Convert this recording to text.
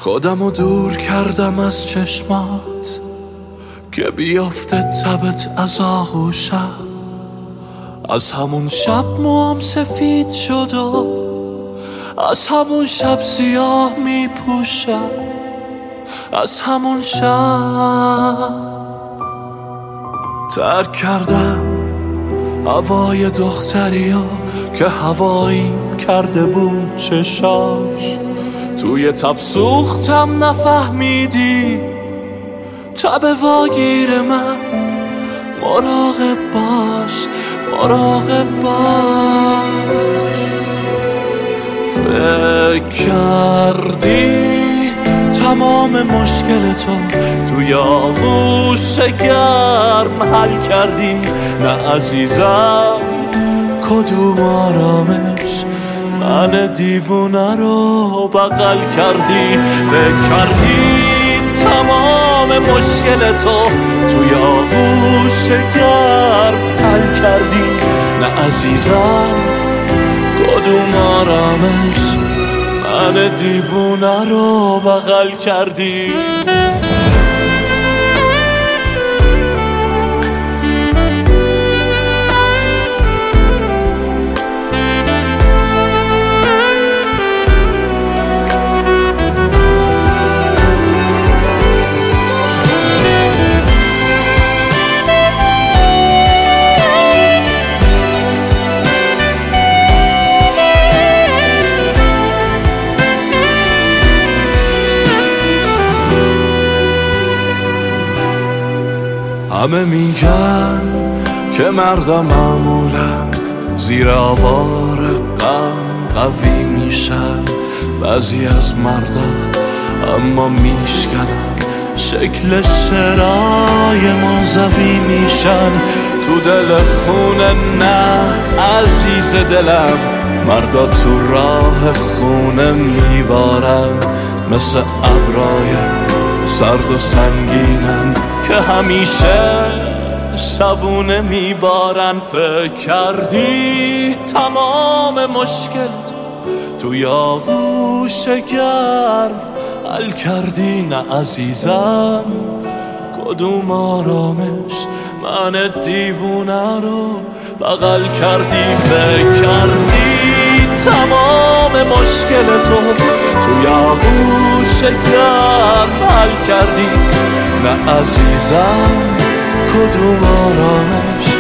خودمو دور کردم از چشمات که بیافته تبت از آغوشم. از همون شب موام سفید شد و از همون شب سیاه می پوشم. از همون شب ترک کردم هوای دختریو که هواییم کرده بود چشاش. توی تب سوختم نفهمیدی تب واگیر من. مراقب باش مراقب باش. فکر کردی تمام مشکل تو توی آغوش گرم حل کردی؟ نه عزیزم کدوم آرامش من دیوونه رو بغل کردی؟ فکر کردی تمام مشکل تو توی آغوش گرم حل کردی؟ نه عزیزم کدوم آرامش من دیوونه رو بغل کردی؟ همه میگن که مردم معمولا زیر آوار غم قوی میشن. بعضی از مردم اما میشکنن شکل شعرهای منزوی میشن. تو دل خونه نه عزیز دلم، مردا تو راه خونه میبارن. مثل ابرای سرد و سنگینن که همیشه شبونه میبارن. فکر کردی تمام مشکل توی آغوش گرم حل کردی؟ نه عزیزم کدوم آرامش من دیوونه رو بغل کردی؟ فکر کردی تمام مشکل تو توی آغوش گرم حل کردی؟ نه عزیزم کدوم آرامش